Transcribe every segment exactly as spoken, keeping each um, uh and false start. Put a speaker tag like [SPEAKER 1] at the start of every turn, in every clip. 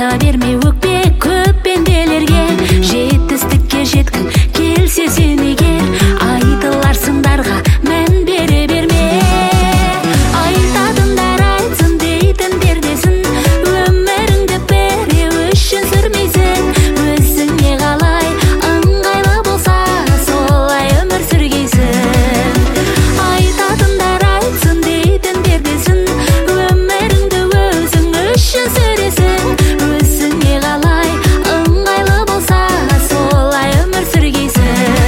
[SPEAKER 1] айта берме өкпе көп пенделерге. Жетістікке жеткін келсе сен егер, айтылар сындарға мән бере берме. Айтатындар айтсын дейтіндер десін, өміріңді біреу үшін сүрмейсің. Өзіңе қалай ыңғайлы болса солай өмір сүргейсің. Айтатындар айтсын дейтіндер десін, өміріңді өзің үшін сүресің. Өзіңе қалай ыңғайлы болса солай өмір сүргейсің.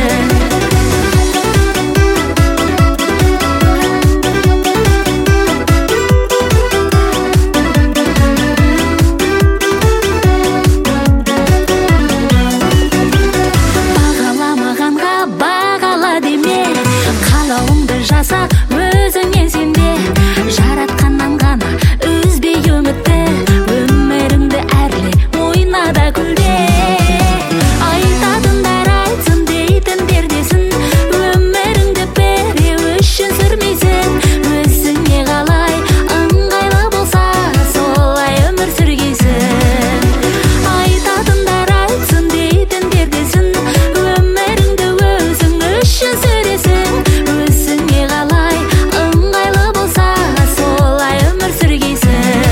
[SPEAKER 1] Бағаламағанға бағала деме, қалауыңды жаса өзіңе сенде. Жаратқаннан ғана үзбей үмітті, өміріңді әрле ойна да күлде. Айтатындар айтсын дейтіндер десін, өміріңді біреу үшін сүрмейсің. Өзіңе қалай ыңғайлы болса солай өмір сүргейсің. Айтатындар айтсын дейтіндер десін, өміріңді өзің үшін сүресің. Өзіңе қалай ыңғайлы болса солай өмір сүргейсің.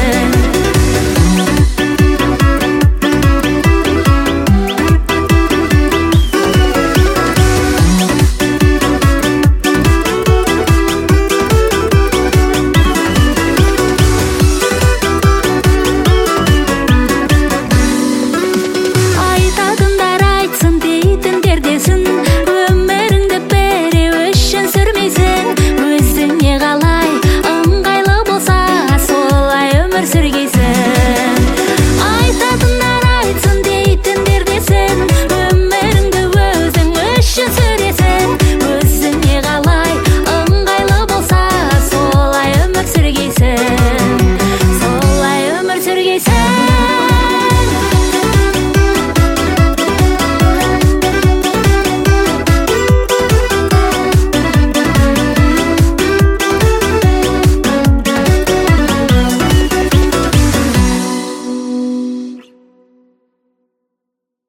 [SPEAKER 1] Айтатындар айтсын дейтіндер десін, өміріңді біреу үшін сүрмейсің. Өзіңе қалай ыңғайлы болса солай өмір сүргейсің. Айтатындар айтсын дейтіндер десін, өміріңді өзің үшін сүресің. Өзіңе қалай ыңғайлы болса солай өмір сүргейсің. Солай өмір сүргейсің.